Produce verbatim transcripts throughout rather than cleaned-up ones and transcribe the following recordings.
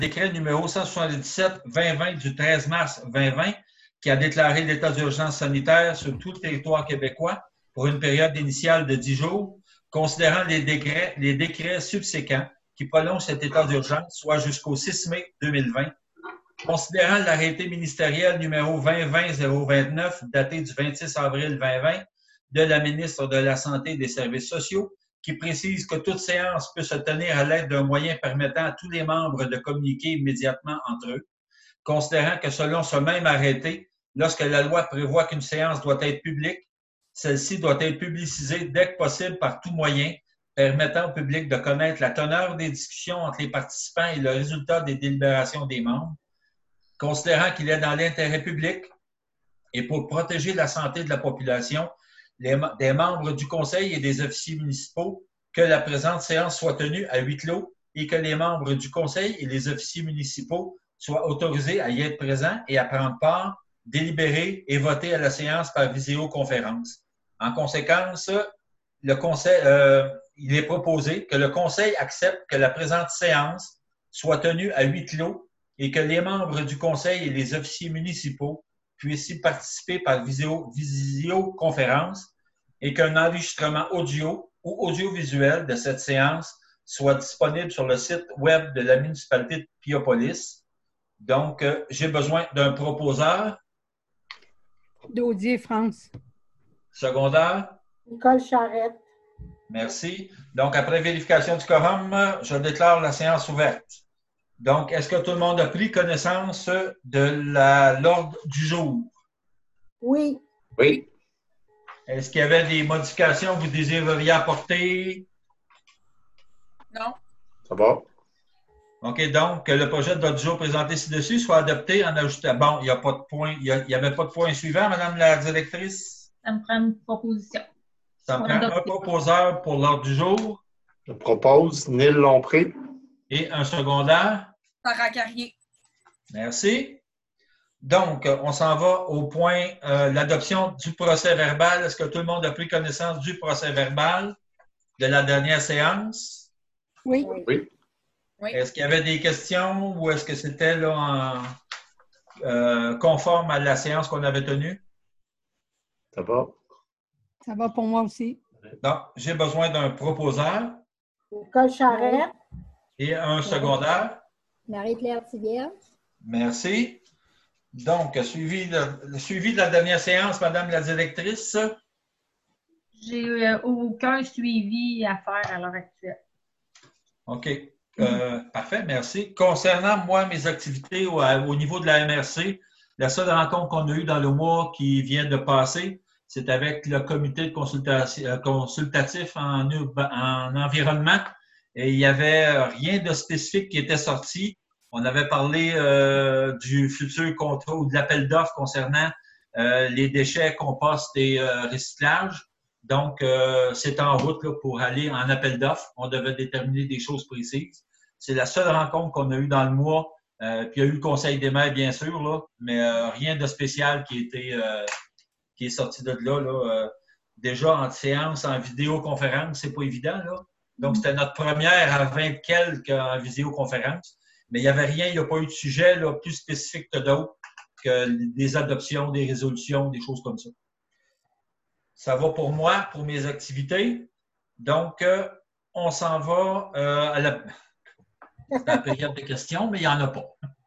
décret numéro cent soixante-dix-sept vingt vingt du treize mars vingt vingt qui a déclaré l'état d'urgence sanitaire sur tout le territoire québécois pour une période initiale de dix jours, considérant les décrets, les décrets subséquents qui prolongent cet état d'urgence, soit jusqu'au six mai deux mille vingt, considérant l'arrêté ministériel numéro vingt vingt zéro vingt-neuf daté du vingt-six avril vingt vingt de la ministre de la Santé et des Services sociaux, qui précise que toute séance peut se tenir à l'aide d'un moyen permettant à tous les membres de communiquer immédiatement entre eux, considérant que selon ce même arrêté, lorsque la loi prévoit qu'une séance doit être publique, celle-ci doit être publicisée dès que possible par tout moyen, permettant au public de connaître la teneur des discussions entre les participants et le résultat des délibérations des membres, considérant qu'il est dans l'intérêt public et pour protéger la santé de la population, les, des membres du Conseil et des officiers municipaux, que la présente séance soit tenue à huis clos et que les membres du Conseil et les officiers municipaux soient autorisés à y être présents et à prendre part, délibérer et voter à la séance par visioconférence. En conséquence, le conseil, euh, il est proposé que le Conseil accepte que la présente séance soit tenue à huis clos et que les membres du Conseil et les officiers municipaux puissent y participer par visio, visioconférence et qu'un enregistrement audio ou audiovisuel de cette séance soit disponible sur le site web de la municipalité de Piopolis. Donc, euh, j'ai besoin d'un proposeur. Daudier France. Secondaire. Nicole Charrette. Merci. Donc, après vérification du quorum, je déclare la séance ouverte. Donc, est-ce que tout le monde a pris connaissance de la, l'ordre du jour? Oui. Oui. Est-ce qu'il y avait des modifications que vous désireriez apporter? Non. Ça va. OK, donc, que le projet d'ordre du jour présenté ci-dessus soit adopté en ajoutant. Bon, il n'y a pas de point, il n'y avait pas de point suivant, Madame la directrice? Ça me prend une proposition. Ça me prend un proposeur pour l'ordre du jour. Je propose Neil Lompré. Et un secondaire. Sarah Carrier. Merci. Donc, on s'en va au point, euh, l'adoption du procès verbal. Est-ce que tout le monde a pris connaissance du procès verbal de la dernière séance? Oui. Oui. Oui. Est-ce qu'il y avait des questions ou est-ce que c'était là en, euh, conforme à la séance qu'on avait tenue? Ça va. Ça va pour moi aussi. Donc, j'ai besoin d'un proposeur. Nicole Charrette. Et un secondaire. Marie-Claire Tivierge. Merci. Donc, suivi de, suivi de la dernière séance, Madame la directrice. J'ai euh, aucun suivi à faire à l'heure actuelle. OK. Euh, mm-hmm. Parfait, merci. Concernant, moi, mes activités au, au niveau de la M R C, la seule rencontre qu'on a eue dans le mois qui vient de passer, c'est avec le comité de consultation, consultatif en, en environnement. Et il n'y avait rien de spécifique qui était sorti. On avait parlé euh, du futur contrat ou de l'appel d'offres concernant euh, les déchets, compost et euh, recyclage. Donc, euh, c'est en route là, pour aller en appel d'offres. On devait déterminer des choses précises. C'est la seule rencontre qu'on a eue dans le mois. Euh, puis il y a eu le conseil des maires, bien sûr, là, mais euh, rien de spécial qui, était, euh, qui est sorti de là. là. Euh, déjà, en séance, en vidéoconférence, c'est pas évident, là. Donc, c'était notre première à vingt quelques en visioconférence. Mais il n'y avait rien, il n'y a pas eu de sujet là, plus spécifique que d'autres, que des adoptions, des résolutions, des choses comme ça. Ça va pour moi, pour mes activités. Donc, euh, on s'en va euh, à la... la période de questions, mais il n'y en a pas.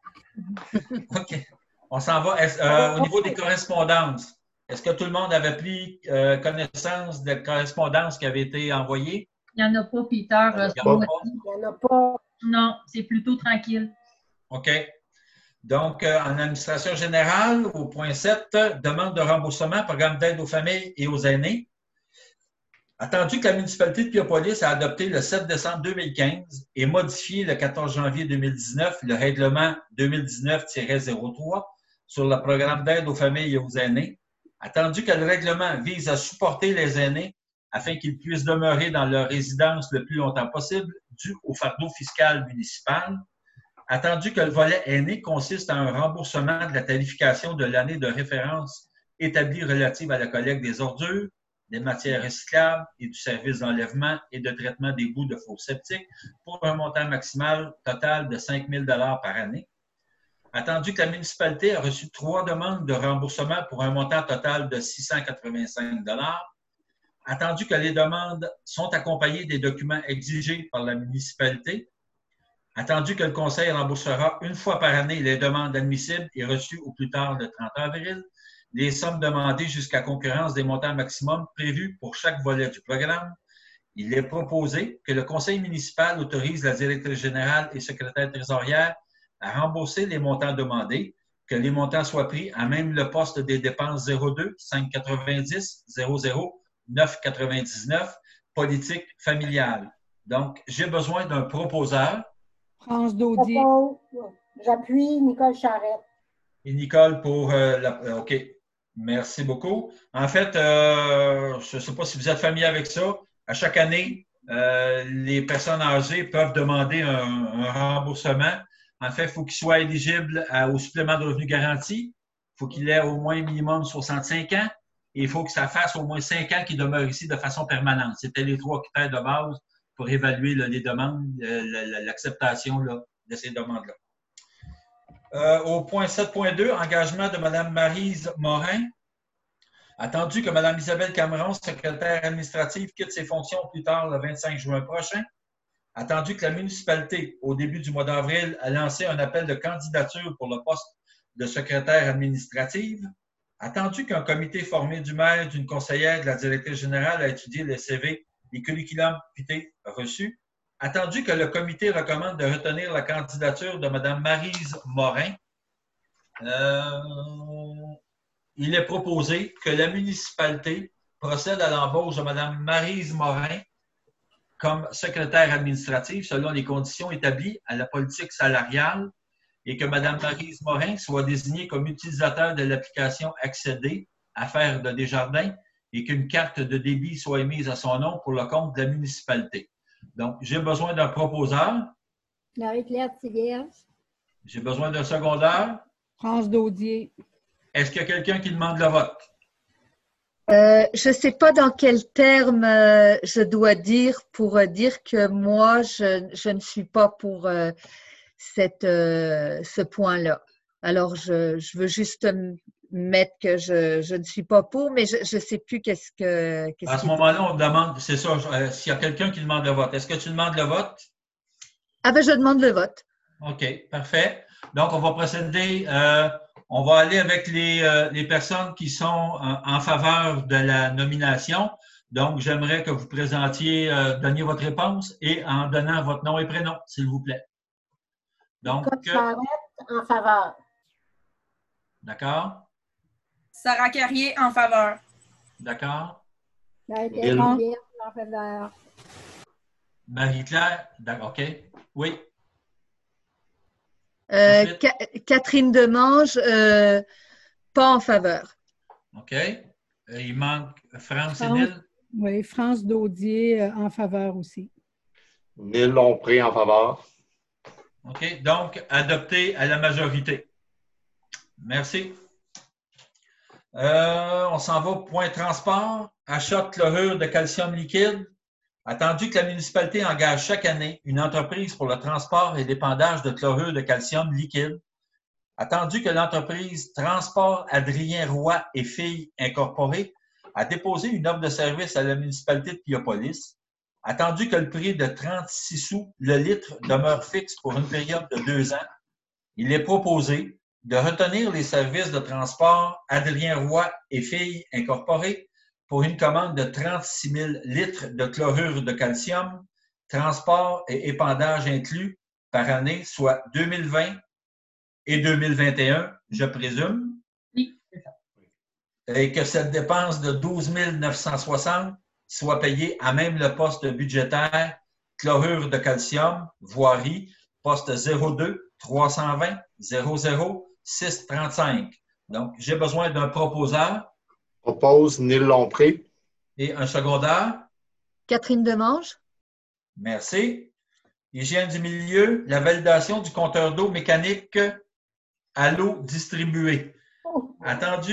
OK. On s'en va euh, au niveau des correspondances. Est-ce que tout le monde avait pris euh, connaissance des correspondances qui avaient été envoyées? Il n'y en a pas, Peter. Il n'y en a pas. Il n'y en a pas. Non, c'est plutôt tranquille. OK. Donc, euh, en administration générale, au point sept, demande de remboursement, programme d'aide aux familles et aux aînés. Attendu que la municipalité de Piopolis a adopté le sept décembre deux mille quinze et modifié le quatorze janvier deux mille dix-neuf le règlement deux mille dix-neuf tiret zéro trois sur le programme d'aide aux familles et aux aînés, attendu que le règlement vise à supporter les aînés afin qu'ils puissent demeurer dans leur résidence le plus longtemps possible, dû au fardeau fiscal municipal, attendu que le volet aîné consiste à un remboursement de la tarification de l'année de référence établie relative à la collecte des ordures, des matières recyclables et du service d'enlèvement et de traitement des bouts de fosse septique pour un montant maximal total de cinq mille dollars par année. Attendu que la municipalité a reçu trois demandes de remboursement pour un montant total de six cent quatre-vingt-cinq dollars. Attendu que les demandes sont accompagnées des documents exigés par la municipalité. Attendu que le Conseil remboursera une fois par année les demandes admissibles et reçues au plus tard le trente avril, les sommes demandées jusqu'à concurrence des montants maximums prévus pour chaque volet du programme. Il est proposé que le Conseil municipal autorise la directrice générale et secrétaire trésorière à rembourser les montants demandés, que les montants soient pris à même le poste des dépenses zéro deux cinq cent quatre-vingt-dix zéro zéro neuf cent quatre-vingt-dix-neuf, politique familiale. Donc, j'ai besoin d'un proposeur. France Daudier. Propose. J'appuie Nicole Charrette. Et Nicole pour euh, la... OK. Merci beaucoup. En fait, euh, je ne sais pas si vous êtes familier avec ça. À chaque année, euh, les personnes âgées peuvent demander un, un remboursement. En fait, il faut qu'il soit éligible à, au supplément de revenu garanti. Il faut qu'il ait au moins minimum soixante-cinq ans. Et il faut que ça fasse au moins cinq ans qu'il demeure ici de façon permanente. C'était les trois critères de base pour évaluer là, les demandes, euh, l'acceptation là, de ces demandes-là. Euh, au point sept point deux, engagement de Mme Maryse Morin. Attendu que Mme Isabelle Cameron, secrétaire administrative, quitte ses fonctions plus tard le vingt-cinq juin prochain. Attendu que la municipalité, au début du mois d'avril, a lancé un appel de candidature pour le poste de secrétaire administrative. Attendu qu'un comité formé du maire, d'une conseillère, de la directrice générale a étudié les C V, les curriculums vitae reçus. Attendu que le comité recommande de retenir la candidature de Mme Maryse Morin, euh, il est proposé que la municipalité procède à l'embauche de Mme Maryse Morin comme secrétaire administrative selon les conditions établies à la politique salariale et que Mme Maryse Morin soit désignée comme utilisateur de l'application Accéder, Affaires de Desjardins, et qu'une carte de débit soit émise à son nom pour le compte de la municipalité. Donc, j'ai besoin d'un proposeur. Marie-Claire Tivierge. J'ai besoin d'un secondaire. France Daudier. Est-ce qu'il y a quelqu'un qui demande le vote? Euh, je ne sais pas dans quel terme euh, je dois dire pour euh, dire que moi, je, je ne suis pas pour euh, cette, euh, ce point-là. Alors, je, je veux juste mettre que je, je ne suis pas pour, mais je ne sais plus qu'est-ce que… Qu à ce moment-là, on demande, c'est ça, euh, s'il y a quelqu'un qui demande le vote. Est-ce que tu demandes le vote? Ah ben, je demande le vote. OK, parfait. Donc, on va procéder… Euh, On va aller avec les, euh, les personnes qui sont en, en faveur de la nomination. Donc, j'aimerais que vous présentiez, euh, donniez votre réponse et en donnant votre nom et prénom, s'il vous plaît. Donc, Nicole Charrette en faveur. D'accord? Sarah Carrier en faveur. D'accord? Marie-Claire Mille. Tivierge en faveur. Marie-Claire? D'accord, OK. Oui. Euh, Ca Catherine Demange, euh, pas en faveur. OK. Euh, il manque France et France, Nil. oui, France Daudier euh, en faveur aussi. Nil Lompré en faveur. OK. Donc, adopté à la majorité. Merci. Euh, on s'en va au point transport. Achat de chlorure de calcium liquide. Attendu que la municipalité engage chaque année une entreprise pour le transport et l'épandage de chlorure de calcium liquide. Attendu que l'entreprise Transport Adrien Roy et Filles Incorporée a déposé une offre de service à la municipalité de Piopolis. Attendu que le prix de trente-six sous le litre demeure fixe pour une période de deux ans, il est proposé de retenir les services de transport Adrien Roy et Filles Incorporée pour une commande de trente-six mille litres de chlorure de calcium, transport et épandage inclus par année, soit deux mille vingt et deux mille vingt et un, je présume. Oui, c'est ça. Et que cette dépense de douze mille neuf cent soixante soit payée à même le poste budgétaire chlorure de calcium, voirie, poste zéro deux trois cent vingt zéro zéro six trente-cinq. Donc, j'ai besoin d'un proposeur. Propose Nil Lompré. Et un secondaire. Catherine Demange. Merci. Hygiène du milieu, la validation du compteur d'eau mécanique à l'eau distribuée. Attendu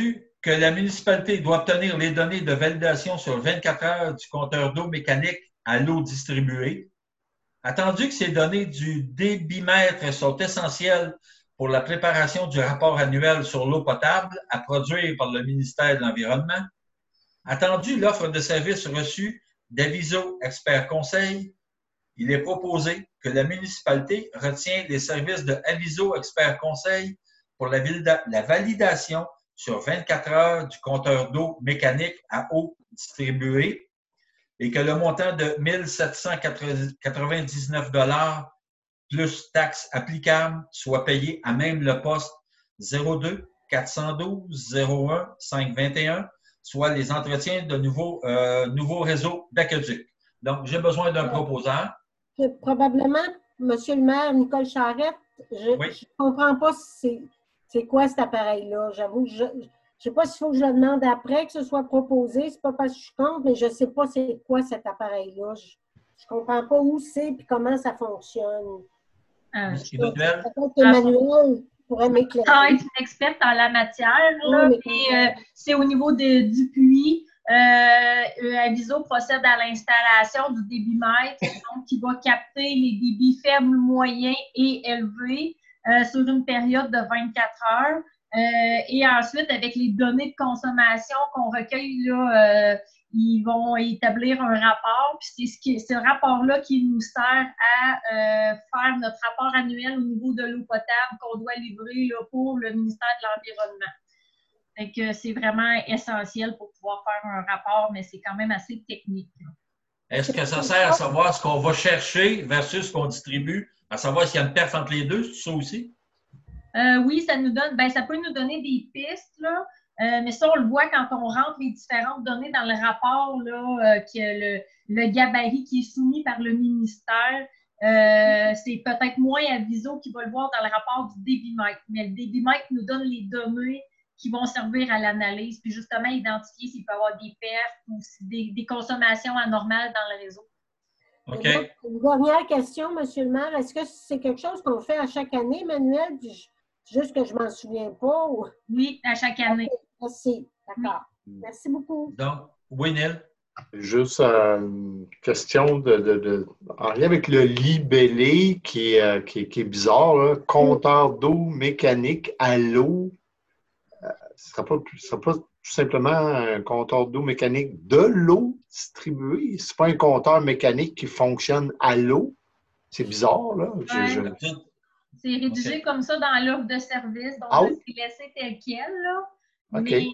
que la municipalité doit obtenir les données de validation sur vingt-quatre heures du compteur d'eau mécanique à l'eau distribuée. Attendu que ces données du débitmètre sont essentielles pour la préparation du rapport annuel sur l'eau potable à produire par le ministère de l'Environnement. Attendu l'offre de services reçue d'Aviso Expert Conseil, il est proposé que la municipalité retienne les services de Aviso Expert Conseil pour la, la validation sur vingt-quatre heures du compteur d'eau mécanique à eau distribuée et que le montant de mille sept cent quatre-vingt-dix-neuf dollars plus taxes applicables soit payé à même le poste zéro deux quatre cent douze zéro un cinq cent vingt et un, soit les entretiens de nouveaux, euh, nouveaux réseaux d'aqueduc. Donc, j'ai besoin d'un proposeur. Je- Probablement, Monsieur le maire, Nicole Charette, je ne Oui. comprends pas si c'est c'est quoi cet appareil-là. J'avoue que je ne sais pas s'il faut que je le demande après que ce soit proposé. C'est pas parce que je suis contre, mais je ne sais pas c'est quoi cet appareil-là. Je ne comprends pas où c'est et comment ça fonctionne. Euh, Emmanuel? Peut-être qu'Emmanuel pourrait m'éclairer. Sans être une experte en la matière, là, Oui, mais- mais, euh, c'est au niveau de- du puits. Euh, euh, Aviso procède à l'installation du débitmètre, donc qui va capter les débits faibles, moyens et élevés euh, sur une période de vingt-quatre heures. Euh, et ensuite, avec les données de consommation qu'on recueille, là, euh, ils vont établir un rapport. Puis c'est ce qui, ce rapport-là qui nous sert à euh, faire notre rapport annuel au niveau de l'eau potable qu'on doit livrer là, pour le ministère de l'Environnement. Fait que c'est vraiment essentiel pour pouvoir faire un rapport, mais c'est quand même assez technique. Est-ce que ça sert à savoir ce qu'on va chercher versus ce qu'on distribue, à savoir s'il y a une perf entre les deux, c'est ça aussi? Euh, oui, ça nous donne, ben, ça peut nous donner des pistes, là, euh, mais ça, on le voit quand on rentre les différentes données dans le rapport, là, euh, que le, le gabarit qui est soumis par le ministère. Euh, c'est peut-être moins Aviso qui va le voir dans le rapport du débitmètre, mais le débitmètre nous donne les données qui vont servir à l'analyse, puis justement identifier s'il peut y avoir des pertes ou des, des consommations anormales dans le réseau. OK. Une dernière question, Monsieur le maire. Est-ce que c'est quelque chose qu'on fait à chaque année, Emmanuel? Puis je- Juste que je ne m'en souviens pas. ou- Oui, à chaque année. Merci. D'accord. Merci beaucoup. Donc, oui, Neil? Juste euh, une question de, de, de- en lien avec le libellé qui, est, euh, qui, est- qui est bizarre, là. Compteur d'eau mécanique à l'eau. Euh, ce ne sera pas, ce sera pas tout simplement un compteur d'eau mécanique de l'eau distribuée. Ce n'est pas un compteur mécanique qui fonctionne à l'eau. C'est bizarre, là. Je- Ouais. je- C'est rédigé Ok. comme ça dans l'offre de service, donc Ah je oui? l'ai laissé tel quel. Là. OK. Mais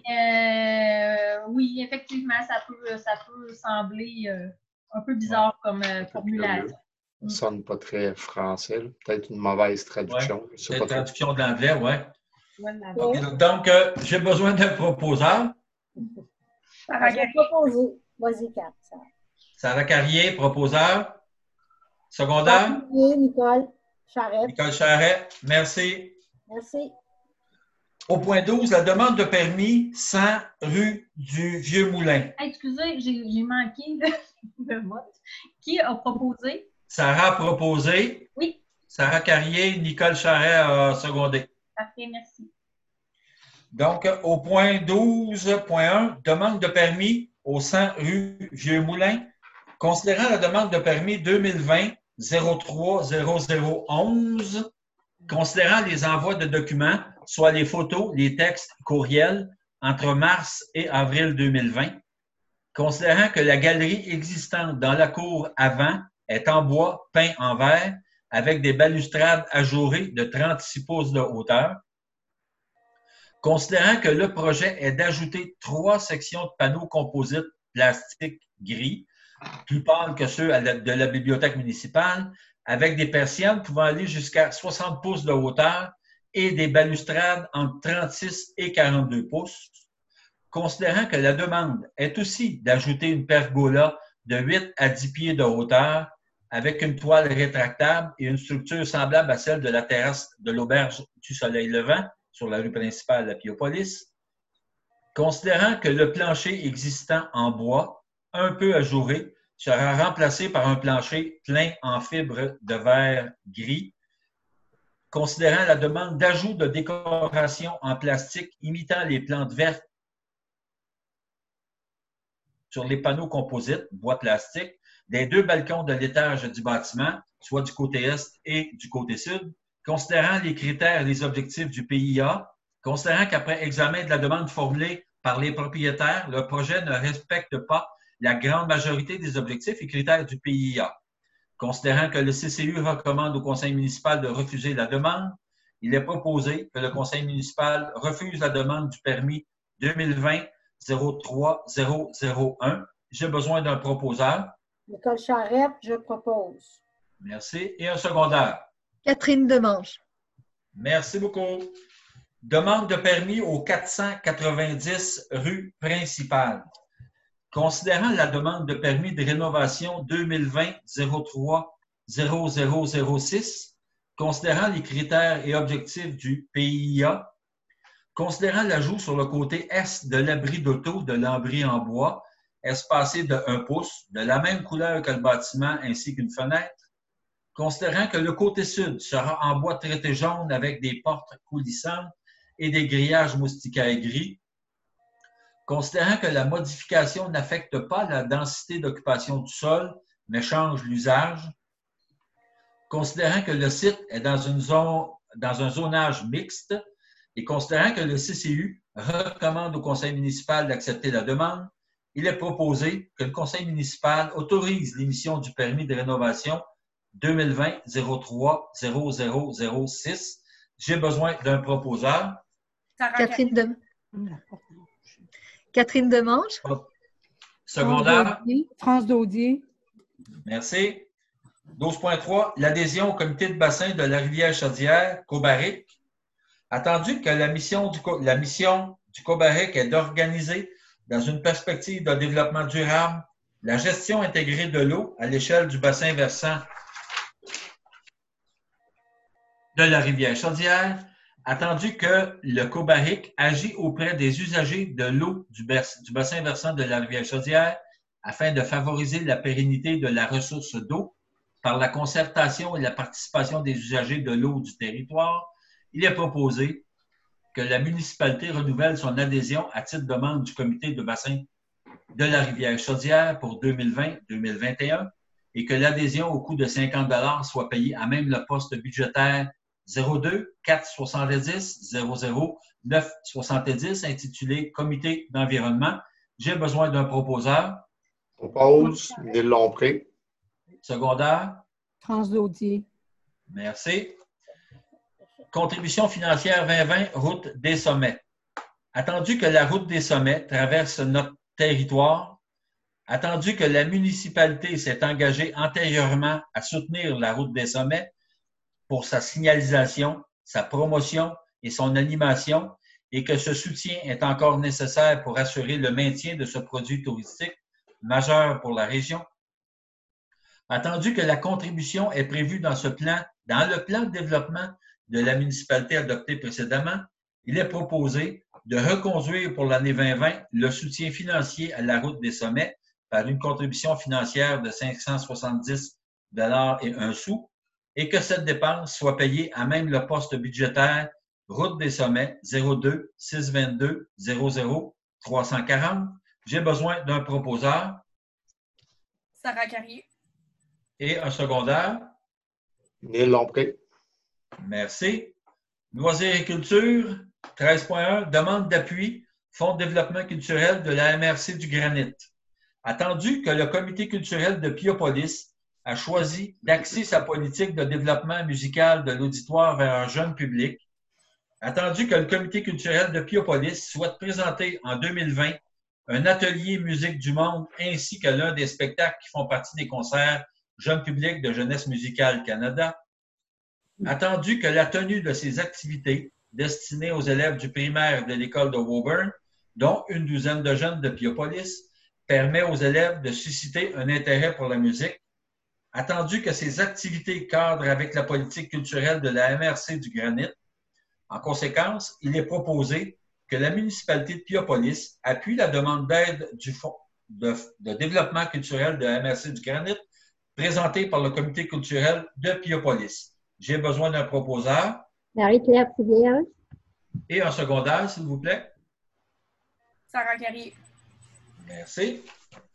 euh, oui, effectivement, ça peut, ça peut sembler euh, un peu bizarre comme euh, formulation. Ça ne sonne pas très français, là. Peut-être une mauvaise traduction. Je sais C'est pas la trop. traduction de l'anglais, oui. Voilà. Oui. Donc, euh, j'ai besoin d'un proposeur. Sarah Je vais Gagné. proposer. Vas-y, Kat. Sarah Carrier, proposeur. Secondaire, Oui, Nicole Charette. Nicole Charret, merci. Merci. Au point douze, la demande de permis cent rue du Vieux-Moulin. Hey, excusez, j'ai j'ai manqué le, le vote. Qui a proposé? Sarah a proposé. Oui, Sarah Carrier, Nicole Charret a secondé. parfait, merci. Donc, au point douze point un, demande de permis au cent rue Vieux-Moulin. Considérant la demande de permis deux mille vingt zéro trois zéro zéro onze, considérant les envois de documents, soit les photos, les textes, courriels, entre mars et avril deux mille vingt, considérant que la galerie existante dans la cour avant est en bois peint en verre avec des balustrades ajourées de trente-six pouces de hauteur, considérant que le projet est d'ajouter trois sections de panneaux composites plastiques gris, plus pâles que ceux à la- de la bibliothèque municipale, avec des persiennes pouvant aller jusqu'à soixante pouces de hauteur et des balustrades entre trente-six et quarante-deux pouces, considérant que la demande est aussi d'ajouter une pergola de huit à dix pieds de hauteur avec une toile rétractable et une structure semblable à celle de la terrasse de l'auberge du Soleil Levant sur la rue principale à Piopolis, considérant que le plancher existant en bois, un peu ajouré, sera remplacé par un plancher plein en fibres de verre gris, considérant la demande d'ajout de décoration en plastique imitant les plantes vertes sur les panneaux composites, bois plastique, des deux balcons de l'étage du bâtiment, soit du côté est et du côté sud, considérant les critères et les objectifs du P I A, considérant qu'après examen de la demande formulée par les propriétaires, le projet ne respecte pas la grande majorité des objectifs et critères du P I A. Considérant que le C C U recommande au conseil municipal de refuser la demande, il est proposé que le conseil municipal refuse la demande du permis deux mille vingt zéro trois zéro zéro un. J'ai besoin d'un proposeur. Nicole Charette, je propose. Merci. Et un secondaire. Catherine Demange. Merci beaucoup. Demande de permis au quatre cent quatre-vingt-dix rue principale. Considérant la demande de permis de rénovation deux mille vingt zéro trois zéro zéro zéro six, considérant les critères et objectifs du P I A, considérant l'ajout sur le côté est de l'abri d'auto de lambris en bois, espacé de un pouce, de la même couleur que le bâtiment ainsi qu'une fenêtre, considérant que le côté sud sera en bois traité jaune avec des portes coulissantes et des grillages moustiquaires gris, considérant que la modification n'affecte pas la densité d'occupation du sol, mais change l'usage, considérant que le site est dans, une zone, dans un zonage mixte et considérant que le C C U recommande au conseil municipal d'accepter la demande, il est proposé que le conseil municipal autorise l'émission du permis de rénovation deux mille vingt zéro trois zéro zéro zéro six. J'ai besoin d'un proposeur. Catherine Dem... Catherine Demange. Secondaire. France Daudier. Merci. douze point trois. L'adhésion au comité de bassin de la Rivière-Chaudière, Cobaric. Attendu que la mission du, la mission du Cobaric est d'organiser, dans une perspective de développement durable, la gestion intégrée de l'eau à l'échelle du bassin versant de la Rivière-Chaudière, attendu que le Cobaric agit auprès des usagers de l'eau du, du bassin versant de la Rivière-Chaudière afin de favoriser la pérennité de la ressource d'eau par la concertation et la participation des usagers de l'eau du territoire, il est proposé que la municipalité renouvelle son adhésion à titre de membre du comité de bassin de la Rivière-Chaudière pour deux mille vingt deux mille vingt et un et que l'adhésion au coût de cinquante dollars soit payée à même le poste budgétaire zéro deux quatre soixante-dix zéro zéro neuf soixante-dix intitulé Comité d'environnement. J'ai besoin d'un proposeur. Propose, Neil Lompré. Secondaire. France Daudier. Merci. Contribution financière vingt vingt, route des sommets. Attendu que la route des sommets traverse notre territoire, attendu que la municipalité s'est engagée antérieurement à soutenir la route des sommets pour sa signalisation, sa promotion et son animation, et que ce soutien est encore nécessaire pour assurer le maintien de ce produit touristique majeur pour la région. Attendu que la contribution est prévue dans ce plan, dans le plan de développement de la municipalité adopté précédemment, il est proposé de reconduire pour l'année vingt vingt le soutien financier à la route des sommets par une contribution financière de cinq cent soixante-dix dollars et un sou et que cette dépense soit payée à même le poste budgétaire route des sommets zéro deux six cent vingt-deux zéro zéro trois cent quarante. J'ai besoin d'un proposeur. Sarah Carrier. Et un secondaire. Neil Lompré. Merci. Loisirs et culture, treize point un, demande d'appui, Fonds de développement culturel de la M R C du Granit. Attendu que le comité culturel de Piopolis a choisi d'axer sa politique de développement musical de l'auditoire vers un jeune public, attendu que le comité culturel de Piopolis souhaite présenter en deux mille vingt un atelier musique du monde ainsi que l'un des spectacles qui font partie des concerts Jeune public de Jeunesse musicale Canada, attendu que la tenue de ces activités destinées aux élèves du primaire de l'école de Woburn, dont une douzaine de jeunes de Piopolis, permet aux élèves de susciter un intérêt pour la musique, attendu que ces activités cadrent avec la politique culturelle de la M R C du Granit. En conséquence, il est proposé que la municipalité de Piopolis appuie la demande d'aide du Fonds de, de développement culturel de la M R C du Granit présentée par le comité culturel de Piopolis. J'ai besoin d'un proposeur. Marie-Claire Poulière. Et un secondaire, s'il vous plaît. Sarah Carrier. Merci.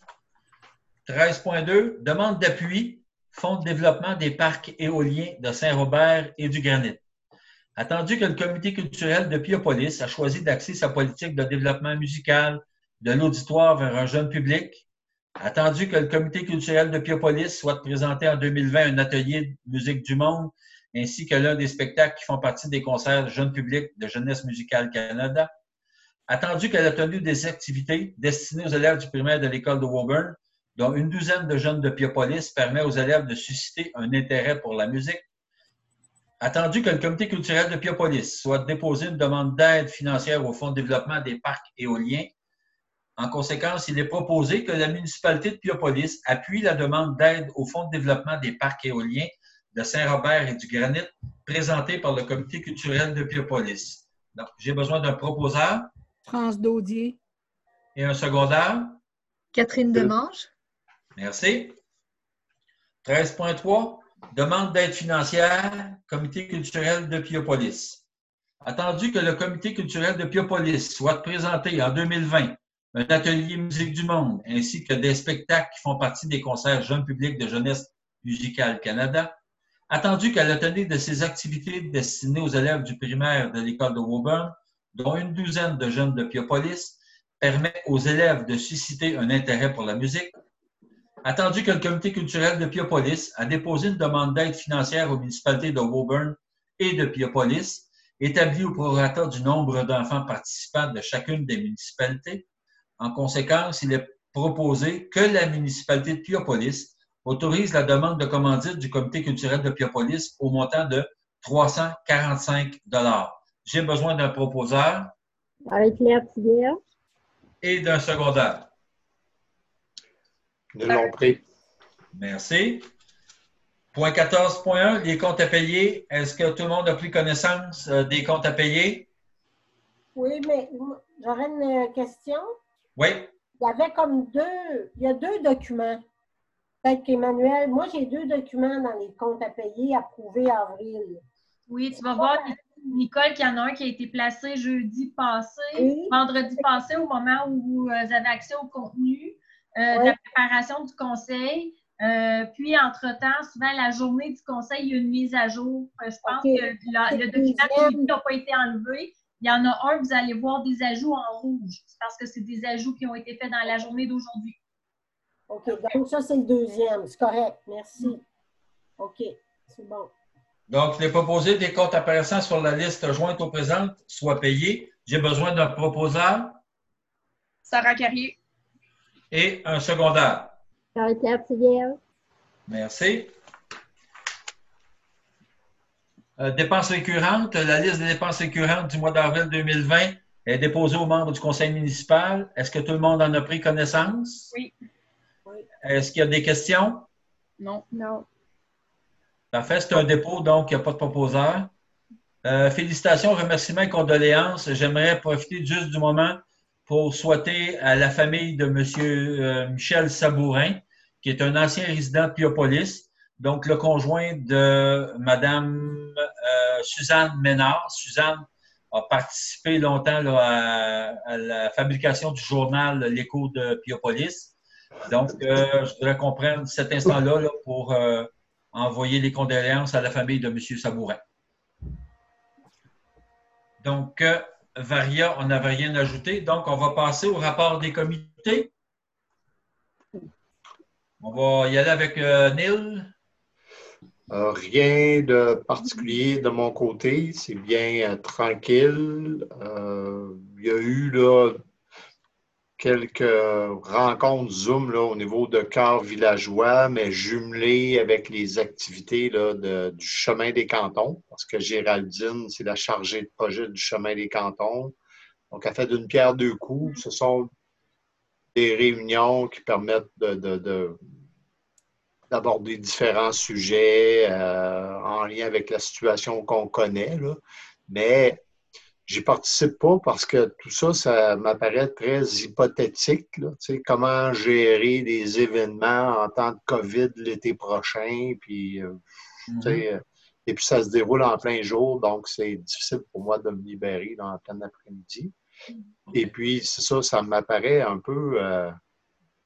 treize point deux, demande d'appui, Fonds de développement des parcs éoliens de Saint-Robert et du Granit. Attendu que le comité culturel de Piopolis a choisi d'axer sa politique de développement musical de l'auditoire vers un jeune public, attendu que le comité culturel de Piopolis souhaite présenter en deux mille vingt un atelier de musique du monde ainsi que l'un des spectacles qui font partie des concerts jeunes publics de Jeunesse musicale Canada, attendu que la tenue des activités destinées aux élèves du primaire de l'école de Woburn, dont une douzaine de jeunes de Piopolis, permet aux élèves de susciter un intérêt pour la musique, attendu que le comité culturel de Piopolis soit déposé une demande d'aide financière au Fonds de développement des parcs éoliens. En conséquence, il est proposé que la municipalité de Piopolis appuie la demande d'aide au Fonds de développement des parcs éoliens de Saint-Robert et du Granit présentée par le comité culturel de Piopolis. Donc, j'ai besoin d'un proposeur. France Daudier. Et un secondaire. Catherine Demange. Merci. treize point trois. Demande d'aide financière, comité culturel de Piopolis. Attendu que le comité culturel de Piopolis soit présenté en deux mille vingt un atelier musique du monde ainsi que des spectacles qui font partie des concerts jeunes publics de Jeunesse musicale Canada, attendu qu'à la tenue de ces activités destinées aux élèves du primaire de l'école de Woburn, dont une douzaine de jeunes de Piopolis, permet aux élèves de susciter un intérêt pour la musique, attendu que le comité culturel de Piopolis a déposé une demande d'aide financière aux municipalités de Woburn et de Piopolis, établie au prorata du nombre d'enfants participants de chacune des municipalités. En conséquence, il est proposé que la municipalité de Piopolis autorise la demande de commandite du comité culturel de Piopolis au montant de trois cent quarante-cinq dollars. J'ai besoin d'un proposeur. Marie-Claire Thivierge. Et d'un secondaire. De Lompré. Merci. Point quatorze point un, les comptes à payer. Est-ce que tout le monde a pris connaissance des comptes à payer? Oui, mais j'aurais une question. Oui. Il y avait comme deux, il y a deux documents. Peut-être qu'Emmanuel, moi j'ai deux documents dans les comptes à payer approuvés avril. Oui, tu vas voir, Nicole, qu'il y en a un qui a été placé jeudi passé, oui. vendredi passé, au moment où vous avez accès au contenu euh, oui. de la préparation du conseil. Euh, puis, entre-temps, souvent, la journée du conseil, il y a une mise à jour. Je pense okay. que la, le document n'a pas été enlevé. Il y en a un, vous allez voir des ajouts en rouge. C'est parce que c'est des ajouts qui ont été faits dans la journée d'aujourd'hui. OK. Donc, ça, c'est le deuxième. C'est correct. Merci. OK. C'est bon. Donc, les proposés des comptes apparaissant sur la liste jointe au présent soient payés. J'ai besoin d'un proposeur. Sarah Carrier. Et un secondaire. Marie-Claire Thivierge. Merci. Euh, dépenses récurrentes. La liste des dépenses récurrentes du mois d'avril deux mille vingt est déposée aux membres du conseil municipal. Est-ce que tout le monde en a pris connaissance? Oui. Oui. Est-ce qu'il y a des questions? Non. Non. Parfait, c'est un dépôt, donc il n'y a pas de proposeur. Euh, félicitations, remerciements et condoléances. J'aimerais profiter juste du moment pour souhaiter à la famille de M. Euh, Michel Sabourin, qui est un ancien résident de Piopolis, donc le conjoint de Mme euh, Suzanne Ménard. Suzanne a participé longtemps là, à, à la fabrication du journal L'Écho de Piopolis. Donc, euh, je voudrais qu'on prenne cet instant-là là, pour euh, envoyer les condoléances à la famille de M. Sabourin. Donc, euh, Varia, on n'avait rien ajouté. Donc, on va passer au rapport des comités. On va y aller avec euh, Neil. Euh, rien de particulier de mon côté. C'est bien euh, tranquille. Euh, il y a eu là, quelques rencontres Zoom là, au niveau de Cœur villageois, mais jumelées avec les activités là, de, du Chemin des Cantons, parce que Géraldine, c'est la chargée de projet du Chemin des Cantons. Donc, elle fait d'une pierre deux coups. Ce sont des réunions qui permettent de, de, de, d'aborder différents sujets euh, en lien avec la situation qu'on connaît. Là. Mais j'y participe pas parce que tout ça, ça m'apparaît très hypothétique. Là. Tu sais, comment gérer des événements en temps de COVID l'été prochain, puis, euh, mm-hmm. tu sais, et puis ça se déroule en plein jour, donc c'est difficile pour moi de me libérer là, en plein après-midi. Mm-hmm. Et puis, c'est ça, ça m'apparaît un peu... Euh,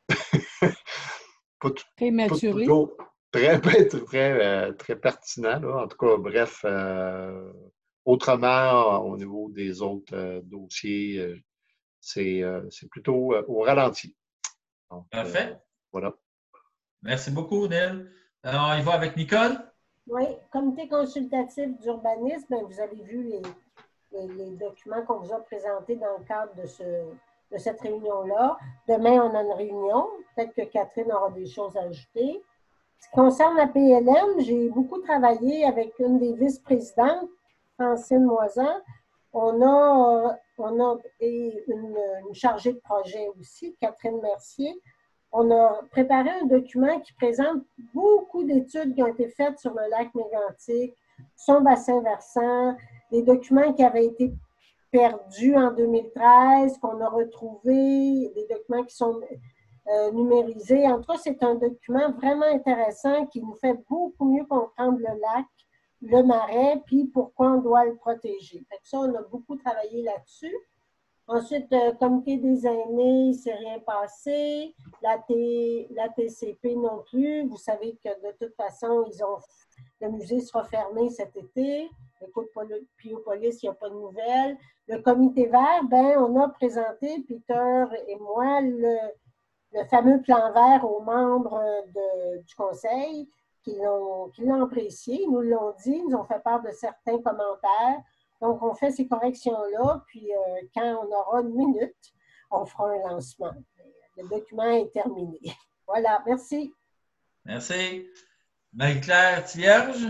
pas, tout, Prématuré. pas toujours très, très, très, euh, très pertinent. Là. En tout cas, bref, euh, autrement, au niveau des autres euh, dossiers, euh, c'est euh, c'est plutôt euh, au ralenti. Donc, Parfait. euh, voilà. Merci beaucoup, Neil. Alors, on y va avec Nicole. Oui, comité consultatif d'urbanisme, ben, vous avez vu les, les, les documents qu'on vous a présentés dans le cadre de, ce, de cette réunion-là. Demain, on a une réunion. Peut-être que Catherine aura des choses à ajouter. Ce qui concerne la P L M, j'ai beaucoup travaillé avec une des vice-présidentes, Francine Moisan. On a, on a et une, une chargée de projet aussi, Catherine Mercier. On a préparé un document qui présente beaucoup d'études qui ont été faites sur le lac Mégantic, son bassin versant, des documents qui avaient été perdus en deux mille treize, qu'on a retrouvés, des documents qui sont euh, numérisés. En tout cas, c'est un document vraiment intéressant qui nous fait beaucoup mieux comprendre le lac, le marais, puis pourquoi on doit le protéger. Fait que ça, on a beaucoup travaillé là-dessus. Ensuite, euh, comité des aînés, il ne s'est rien passé. La, T, la T C P non plus. Vous savez que de toute façon, ils ont, le musée sera fermé cet été. Écoute, Piopolis, il n'y a pas de nouvelles. Le comité vert, ben, on a présenté, Peter et moi, le, le fameux plan vert aux membres de, du conseil qui l'ont, qui l'ont apprécié. Ils nous l'ont dit, ils nous ont fait part de certains commentaires. Donc, on fait ces corrections-là, puis euh, quand on aura une minute, on fera un lancement. Le document est terminé. Voilà, merci. Merci. Marie-Claire Thierge?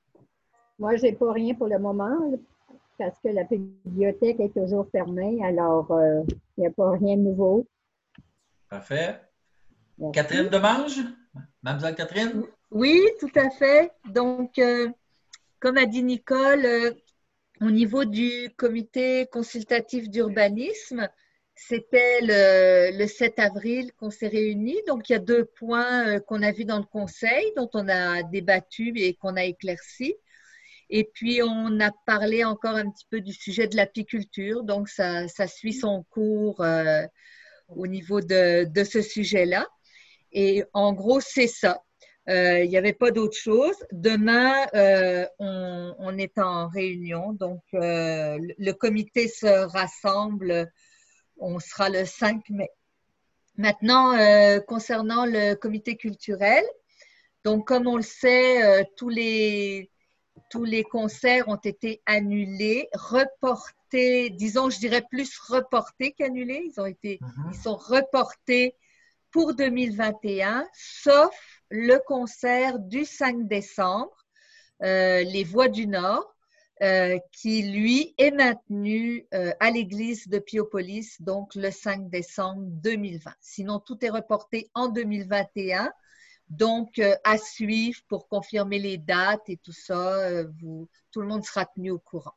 Moi, je n'ai pas rien pour le moment parce que la bibliothèque est toujours fermée, alors euh, il n'y a pas rien de nouveau. Parfait. Merci. Catherine Demange? Mademoiselle Catherine? Oui, tout à fait. Donc, euh, comme a dit Nicole, euh, au niveau du comité consultatif d'urbanisme, c'était le, le sept avril qu'on s'est réunis. Donc, il y a deux points qu'on a vus dans le conseil, dont on a débattu et qu'on a éclairci. Et puis, on a parlé encore un petit peu du sujet de l'apiculture. Donc, ça, ça suit son cours euh, au niveau de, de ce sujet-là. Et en gros, c'est ça. Euh, il n'y avait pas d'autre chose. Demain, euh, on, on est en réunion, donc euh, le, le comité se rassemble, on sera le cinq mai. Maintenant, euh, concernant le comité culturel, donc comme on le sait, euh, tous les, tous les concerts ont été annulés, reportés, disons, je dirais plus reportés qu'annulés, ils ont été, mm-hmm. ils sont reportés pour deux mille vingt et un, sauf le concert du cinq décembre, euh, Les Voix du Nord, euh, qui lui est maintenu euh, à l'église de Piopolis, donc le cinq décembre deux mille vingt. Sinon, tout est reporté en deux mille vingt et un, donc euh, à suivre pour confirmer les dates et tout ça, euh, vous, tout le monde sera tenu au courant.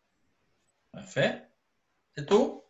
Parfait. C'est tout?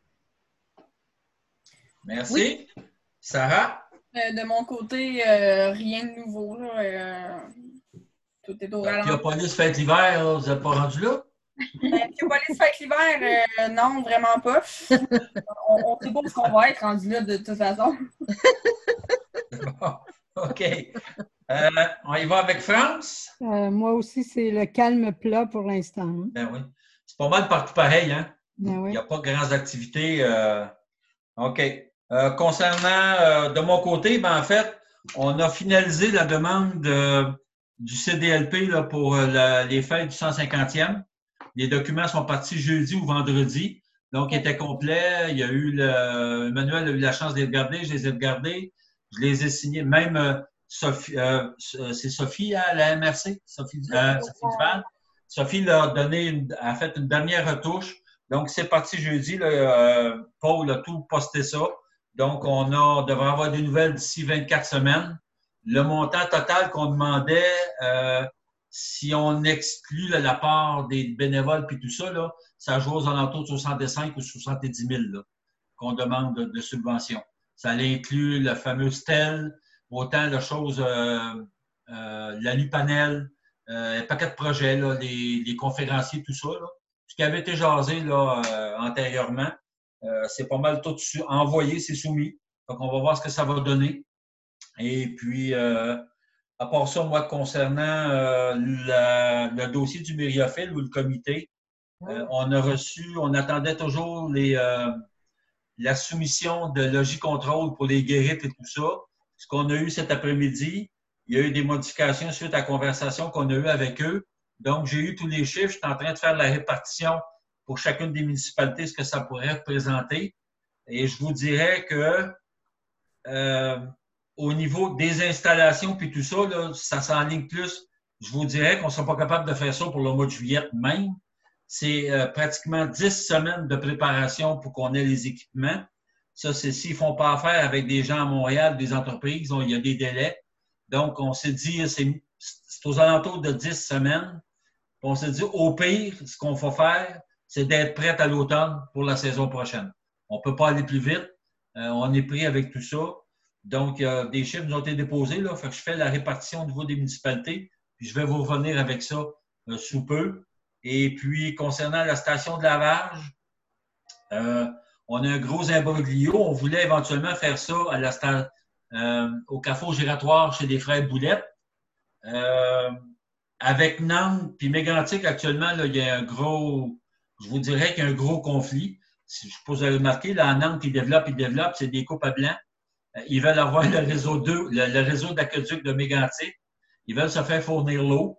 Merci. Oui. Sarah? Euh, de mon côté, euh, rien de nouveau. Là, euh, tout est au ralenti. Piopolis fête l'hiver, là, vous n'êtes pas rendu là? Piopolis fête l'hiver, euh, non, vraiment pas. on ne sait pas où qu'on va être rendu là de toute façon. Bon, OK. Euh, on y va avec France? Euh, moi aussi, c'est le calme plat pour l'instant. Hein? Ben oui. C'est pas mal partout pareil, hein? Ben oui. Il n'y a pas de grandes activités. Euh... OK. Euh, concernant, euh, de mon côté, ben, en fait, on a finalisé la demande de, du C D L P là, pour la, les fêtes du cent cinquantième. Les documents sont partis jeudi ou vendredi, donc ils étaient complets. Il y a eu le Emmanuel a eu la chance de les regarder, je les ai regardés, je les ai signés. Même euh, Sophie, euh, c'est Sophie à la M R C, Sophie, euh, Sophie Duval. Sophie leur a donné, une, a fait une dernière retouche. Donc, c'est parti jeudi. Là, euh, Paul a tout posté ça. Donc, on, a, on devrait avoir des nouvelles d'ici vingt-quatre semaines. Le montant total qu'on demandait, euh, si on exclut là, la part des bénévoles et tout ça, là, ça joue aux alentours de soixante-cinq ou soixante-dix mille là, qu'on demande de, de subvention. Ça inclut le fameux S T E L, autant de choses, euh, euh, la Lupanel, euh, un paquet de projets, là, les, les conférenciers, tout ça. Là. Ce qui avait été jasé là, euh, antérieurement. Euh, c'est pas mal tout envoyé, c'est soumis. Donc, on va voir ce que ça va donner. Et puis, euh, à part ça, moi, concernant euh, la, le dossier du Myriafil ou le comité, euh, on a reçu, on attendait toujours les, euh, la soumission de Logicontrol pour les guérites et tout ça. Ce qu'on a eu cet après-midi, il y a eu des modifications suite à la conversation qu'on a eue avec eux. Donc, j'ai eu tous les chiffres. Je suis en train de faire la répartition pour chacune des municipalités, ce que ça pourrait représenter. Et je vous dirais que euh, au niveau des installations puis tout ça, là, ça s'enligne plus. Je vous dirais qu'on ne sera pas capable de faire ça pour le mois de juillet même. C'est euh, pratiquement dix semaines de préparation pour qu'on ait les équipements. Ça, c'est s'ils ne font pas affaire avec des gens à Montréal, des entreprises, on, il y a des délais. Donc, on s'est dit, c'est, c'est aux alentours de dix semaines. Puis on s'est dit, au pire, ce qu'on va faire, c'est d'être prêt à l'automne pour la saison prochaine. On ne peut pas aller plus vite. Euh, on est pris avec tout ça. Donc, euh, des chiffres nous ont été déposés. Là, fait que je fais la répartition au niveau des municipalités. Puis, je vais vous revenir avec ça euh, sous peu. Et puis, concernant la station de lavage, euh, on a un gros imbroglio. On voulait éventuellement faire ça à la sta- euh, au Carrefour Giratoire chez les frères Boulette. Euh, avec Nantes puis Mégantic, actuellement, là, il y a un gros, je vous dirais qu'il y a un gros conflit. Si je suppose vous avez remarqué, là, à Nantes, ils développent, ils développent, c'est des coupes à blanc. Euh, ils veulent avoir le réseau deux, le, le réseau d'aqueduc de Mégantic. Ils veulent se faire fournir l'eau.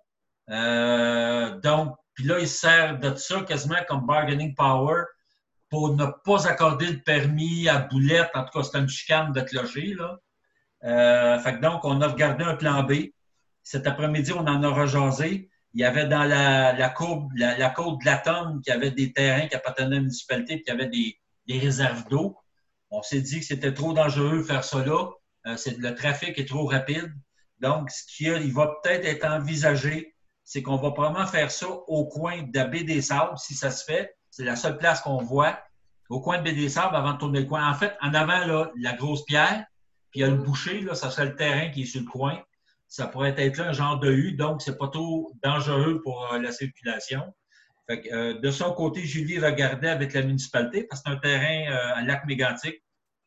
Euh, donc, puis là, ils se servent de ça quasiment comme bargaining power pour ne pas accorder le permis à Boulette. En tout cas, c'est une chicane de clocher, là. Euh, fait que donc, on a regardé un plan B. Cet après-midi, on en a rejasé. Il y avait dans la, la courbe, la, la côte de la Tonne, qui avait des terrains qui appartenaient à la municipalité et qui avaient des, des réserves d'eau. On s'est dit que c'était trop dangereux de faire ça là. Euh, c'est, le trafic est trop rapide. Donc, ce qui il va peut-être être envisagé, c'est qu'on va probablement faire ça au coin de la baie des Sables, si ça se fait. C'est la seule place qu'on voit. Au coin de baie des Sables, avant de tourner le coin. En fait, en avant, là, la grosse pierre, puis il y a le boucher, là, ça serait le terrain qui est sur le coin. Ça pourrait être là un genre de U, donc c'est pas trop dangereux pour euh, la circulation. Fait que, euh, de son côté, Julie regardait avec la municipalité parce que c'est un terrain euh, à Lac-Mégantic.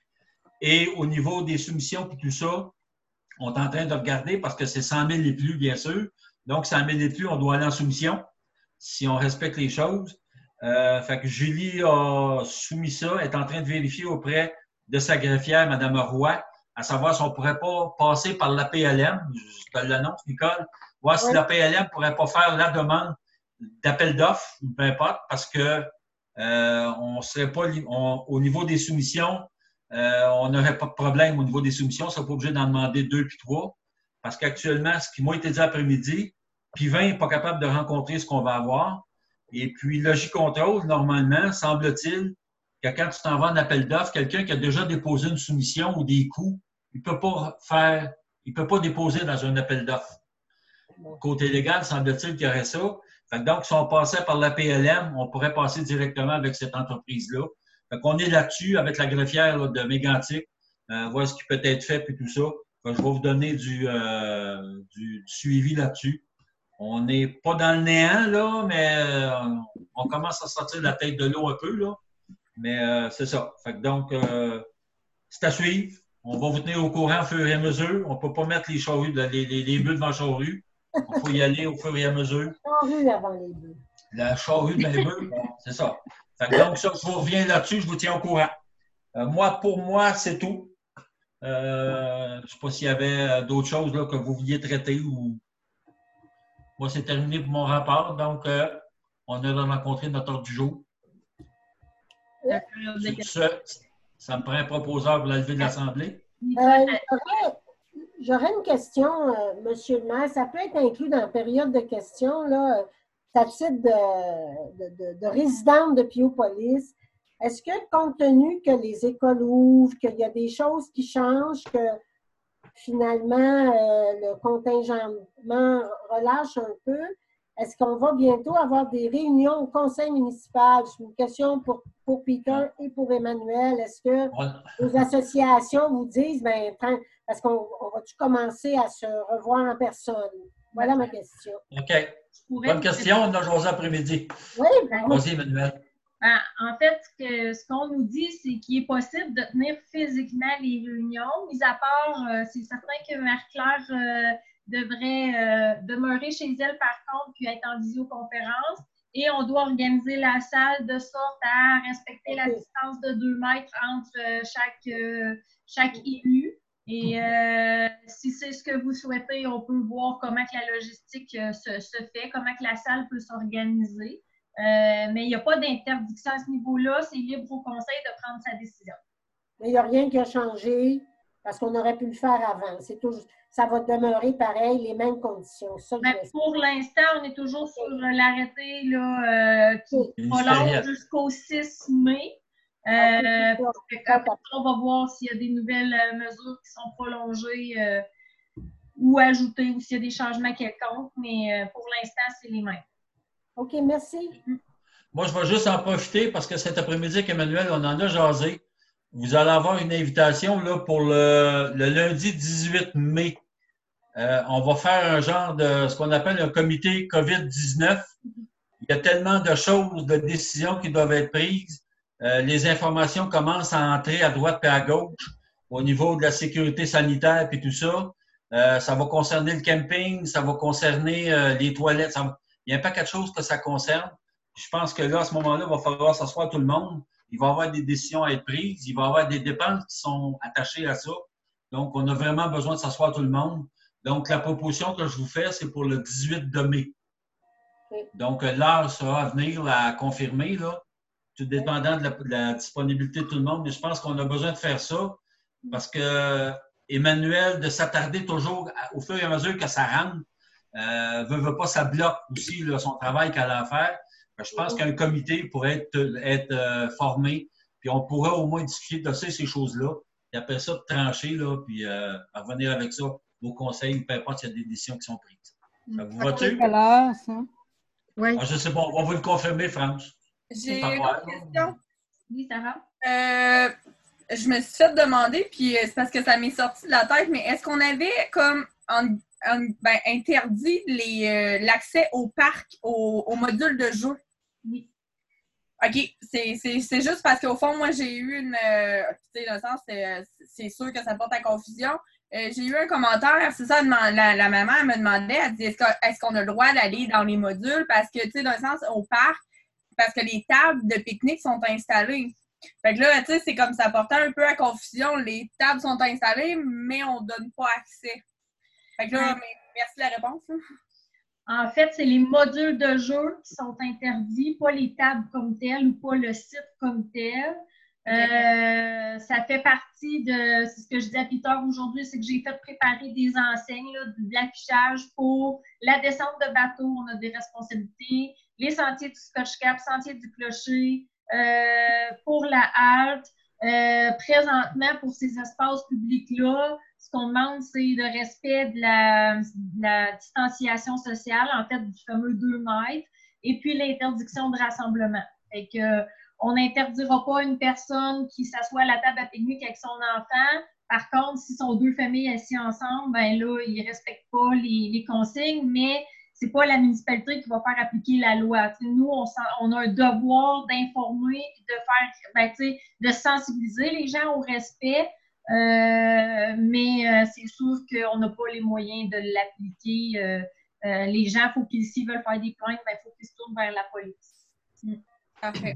Et au niveau des soumissions et tout ça, on est en train de regarder parce que c'est cent mille et plus, bien sûr. Donc, cent mille et plus, on doit aller en soumission si on respecte les choses. Euh, fait que Julie a soumis ça, est en train de vérifier auprès de sa greffière, Mme Roy, à savoir si on ne pourrait pas passer par l'A P L M. Je te l'annonce, Nicole. Voir si l'A P L M ne pourrait pas faire la demande d'appel d'offres, peu importe, parce que euh, on serait pas on, au niveau des soumissions, euh, on n'aurait pas de problème au niveau des soumissions. On ne serait pas obligé d'en demander deux puis trois. Parce qu'actuellement, ce qui m'a été dit après-midi, puis vingt n'est pas capable de rencontrer ce qu'on va avoir. Et puis, Logicontrol, normalement, semble-t-il que quand tu t'en vas en appel d'offres, quelqu'un qui a déjà déposé une soumission ou des coûts, il ne peut pas faire, il peut pas déposer dans un appel d'offres. Côté légal, semble-t-il qu'il y aurait ça. Fait que donc, si on passait par l'A P L M, on pourrait passer directement avec cette entreprise-là. Fait qu'on est là-dessus avec la greffière là, de Mégantic, euh, voir ce qui peut être fait et tout ça. Fait que je vais vous donner du, euh, du, du suivi là-dessus. On n'est pas dans le néant, là, mais euh, on commence à sortir de la tête de l'eau un peu, là. Mais euh, c'est ça. Fait que donc, euh, c'est à suivre. On va vous tenir au courant au fur et à mesure. On ne peut pas mettre les charrues, les, les, les bœufs devant la charrue. Il faut y aller au fur et à mesure. La charrue avant les bœufs. La charrue devant les bœufs, bon, c'est ça. Fait que donc, ça, je vous reviens là-dessus, je vous tiens au courant. Euh, moi, pour moi, c'est tout. Euh, je ne sais pas s'il y avait d'autres choses là, que vous vouliez traiter ou. Moi, c'est terminé pour mon rapport. Donc, euh, on a rencontré notre ordre du jour. Sur ce, ça me prend un proposeur pour la levée de l'Assemblée. Euh, J'aurais une question, euh, Monsieur le maire. Ça peut être inclus dans la période de questions, là, ta titre de, de, de, de résidente de Piopolis. Est-ce que, compte tenu que les écoles ouvrent, qu'il y a des choses qui changent, que finalement, euh, le contingentement relâche un peu, est-ce qu'on va bientôt avoir des réunions au conseil municipal? C'est une question pour, pour Peter et pour Emmanuel. Est-ce que vos associations vous disent, ben, parce qu'on on va-tu commencer à se revoir en personne? Voilà ma question. OK. Bonne question. On a José après-midi. Oui, ben, vas-y, Emmanuel. Ben, en fait, ce que- ce qu'on nous dit, c'est qu'il est possible de tenir physiquement les réunions, mis à part, euh, c'est certain que Marie-Claire euh, devrait euh, demeurer chez elle par contre, puis être en visioconférence, et on doit organiser la salle de sorte à respecter la Ok. distance de deux mètres entre euh, chaque, euh, chaque élu. Et euh, si c'est ce que vous souhaitez, on peut voir comment que la logistique euh, se, se fait, comment que la salle peut s'organiser. Euh, mais il n'y a pas d'interdiction à ce niveau-là. C'est libre au conseil de prendre sa décision. Mais il n'y a rien qui a changé parce qu'on aurait pu le faire avant. C'est toujours, ça va demeurer pareil, les mêmes conditions. Ça que je Mais vais- pour l'instant, on est toujours sur l'arrêté là, euh, qui prolonge Ministériel. jusqu'au six mai. Euh, Ok, fait qu'après ça, on va voir s'il y a des nouvelles euh, mesures qui sont prolongées euh, ou ajoutées ou s'il y a des changements quelconques. Mais euh, pour l'instant, c'est les mêmes. OK, merci. Moi, je vais juste en profiter parce que cet après-midi avec Emmanuel, on en a jasé. Vous allez avoir une invitation là, pour le, le lundi dix-huit mai. Euh, on va faire un genre de ce qu'on appelle un comité COVID dix-neuf. Il y a tellement de choses, de décisions qui doivent être prises. Euh, les informations commencent à entrer à droite et à gauche au niveau de la sécurité sanitaire et tout ça. Euh, ça va concerner le camping, ça va concerner euh, les toilettes. Ça va... Il y a un paquet de choses que ça concerne. Je pense que là, à ce moment-là, il va falloir s'asseoir tout le monde. Il va y avoir des décisions à être prises. Il va y avoir des dépenses qui sont attachées à ça. Donc, on a vraiment besoin de s'asseoir tout le monde. Donc, la proposition que je vous fais, c'est pour le dix-huit de mai. Donc, l'heure sera à venir à confirmer, là, tout dépendant de la, de la disponibilité de tout le monde. Mais je pense qu'on a besoin de faire ça parce que Emmanuel, de s'attarder toujours au fur et à mesure que ça rentre, euh, veut, veut pas, ça bloque aussi là, son travail qu'elle a à faire. Je pense qu'un comité pourrait être, être euh, formé, puis on pourrait au moins discuter de ces, ces choses-là, et après ça, de trancher, là, puis euh, revenir avec ça au conseil, peu importe s'il y a des décisions qui sont prises. Ça vous va-tu? Quelle heure, ça? Oui. Ah, je sais pas, on va vous le confirmer, France. J'ai Par une voir, autre question. Oui, Sarah? Euh, je me suis fait demander, puis c'est parce que ça m'est sorti de la tête, mais est-ce qu'on avait comme en, en, ben, interdit les, euh, l'accès au parc, au, au module de jeu? Oui. OK, c'est, c'est, c'est juste parce qu'au fond, moi, j'ai eu une... Euh, tu sais, dans le sens, c'est, c'est sûr que ça porte à confusion. Euh, j'ai eu un commentaire, c'est ça, la, la maman, elle me demandait, elle dit, est-ce, que, est-ce qu'on a le droit d'aller dans les modules? Parce que, tu sais, dans le sens, au parc, parce que les tables de pique-nique sont installées. Fait que là, tu sais, c'est comme ça portait un peu à confusion. Les tables sont installées, mais on donne pas accès. Fait que là, mais, merci de la réponse. Hein. En fait, c'est les modules de jeu qui sont interdits, pas les tables comme telles ou pas le site comme tel. Euh, ça fait partie de, c'est ce que je disais à Peter aujourd'hui, c'est que j'ai fait préparer des enseignes, là, de l'affichage pour la descente de bateau, on a des responsabilités, les sentiers du Scotch Cap, sentiers du Clocher, euh, pour la halte. Euh, présentement, pour ces espaces publics-là, ce qu'on demande, c'est le respect de la, de la distanciation sociale, en fait, du fameux deux mètres, et puis l'interdiction de rassemblement. Fait que, on n'interdira pas une personne qui s'assoit à la table à pique-nique avec son enfant. Par contre, si sont deux familles assises ensemble, ben là, ils ne respectent pas les, les consignes, mais ce n'est pas la municipalité qui va faire appliquer la loi. T'sais, nous, on, on a un devoir d'informer, de faire, ben, de sensibiliser les gens au respect. Euh, mais euh, c'est sûr qu'on n'a pas les moyens de l'appliquer. Euh, euh, les gens, faut qu'ils, s'ils veulent faire des plaintes, il ben, faut qu'ils se tournent vers la police. Mm. Parfait.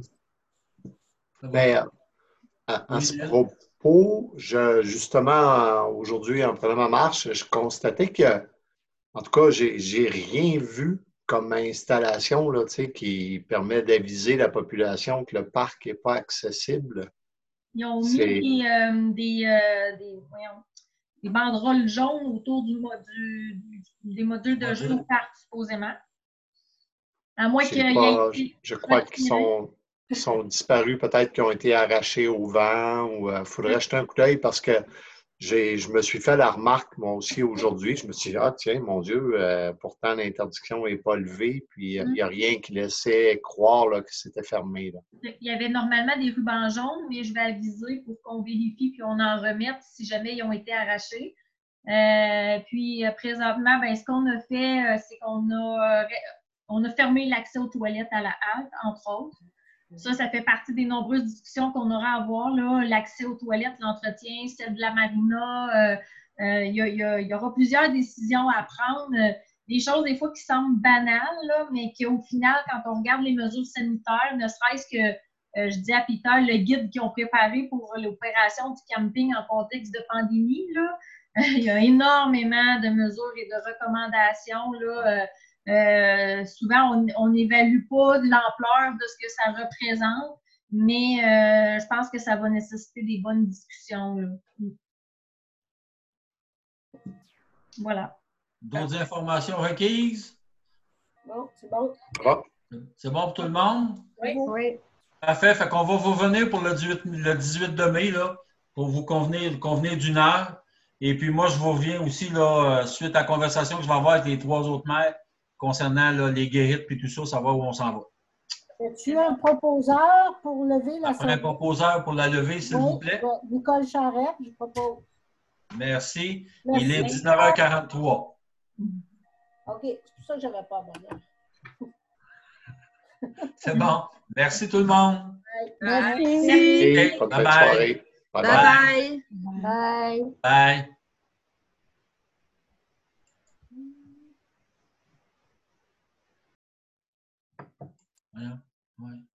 Ben, à, à ce propos, je, justement, aujourd'hui, en prenant ma marche, je constatais que, en tout cas, j'ai, j'ai rien vu comme installation là, qui permet d'aviser la population que le parc n'est pas accessible. Ils ont C'est... mis des, euh, des, euh, des, voyons, des banderoles jaunes autour du, du, du, des modules de jeu au parc, supposément. À moins qu'il y pas, ait... Je crois qu'ils sont, qu'ils sont disparus, peut-être qu'ils ont été arrachés au vent. Il euh, faudrait jeter un coup d'œil parce que j'ai, je me suis fait la remarque, moi aussi, aujourd'hui. Je me suis dit, ah tiens, mon Dieu, euh, pourtant l'interdiction n'est pas levée, puis il n'y a rien qui laissait croire là, que c'était fermé. Là. Il y avait normalement des rubans jaunes, mais je vais aviser pour qu'on vérifie puis on en remette si jamais ils ont été arrachés. Euh, puis présentement, ben, ce qu'on a fait, c'est qu'on a, on a fermé l'accès aux toilettes à la halte, entre autres. Ça, ça fait partie des nombreuses discussions qu'on aura à avoir, là, l'accès aux toilettes, l'entretien, celle de la marina. Euh, euh, il, y a, il, y a, il y aura plusieurs décisions à prendre. Euh, des choses, des fois, qui semblent banales, là, mais qu'au final, quand on regarde les mesures sanitaires, ne serait-ce que, euh, je dis à Peter, le guide qu'ils ont préparé pour l'opération du camping en contexte de pandémie, là, il y a énormément de mesures et de recommandations, là. Euh, Euh, souvent, on n'évalue pas l'ampleur de ce que ça représente, mais euh, je pense que ça va nécessiter des bonnes discussions. Là. Voilà. D'autres informations requises? Bon, c'est bon. Ah. C'est bon pour tout le monde? Oui. Oui. Parfait. Fait qu'on va vous revenir pour le dix-huit, le dix-huit de mai, là, pour vous convenir, convenir d'une heure. Et puis moi, je vous reviens aussi, là, suite à la conversation que je vais avoir avec les trois autres maires concernant là, les guérites et tout ça, savoir où on s'en va. As-tu un proposeur pour lever la Après un proposeur pour la lever, s'il oui, vous plaît. Nicole Charette, je propose. Merci. Merci. Il est dix-neuf heures quarante-trois. OK, c'est pour ça que je n'avais pas bonne. C'est bon. Merci tout le monde. Merci. Merci. Bonne fin de soirée. Bye bye. Bye. Bye. Voilà. Ouais.